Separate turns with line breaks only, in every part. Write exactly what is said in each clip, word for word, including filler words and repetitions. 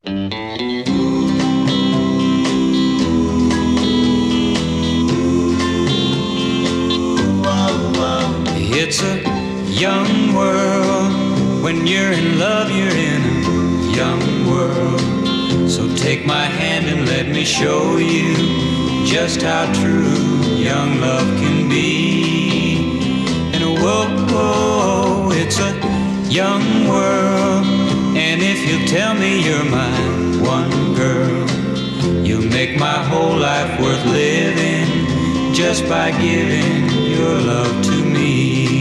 It's a young world. When you're in love, you're in a young world. So take my hand and let me show you just how true young love can be. And whoa, whoa, it's a young world. And if you'll tell me you're my one girl, you'll make my whole life worth living just by giving your love to me.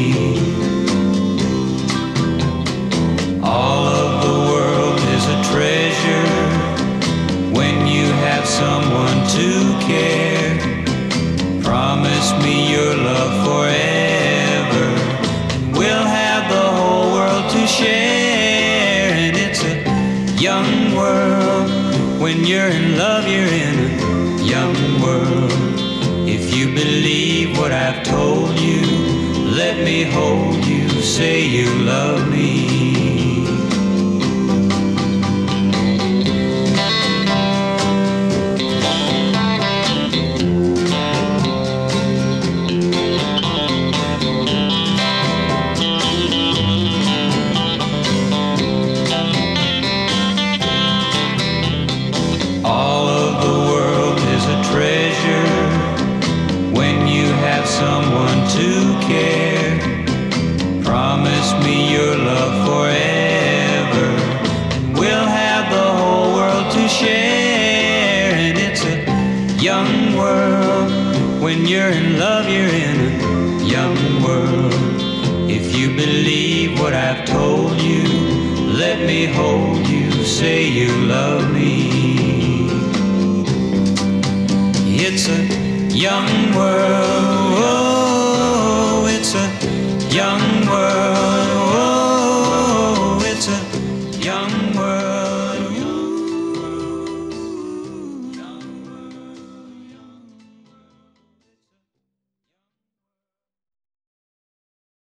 All of the world is a treasure when you have someone to care. Promise me your love forever, and we'll have the whole world to share. And it's a young world. When you're in love, you're in a young world. If you believe what I've told you, let me hold you, say you love me. Someone to care. Promise me your love forever, and we'll have the whole world to share. And it's a young world. When you're in love, you're in a young world. If you believe what I've told you, let me hold you, say you love me. It's a young world. Oh, it's a young world.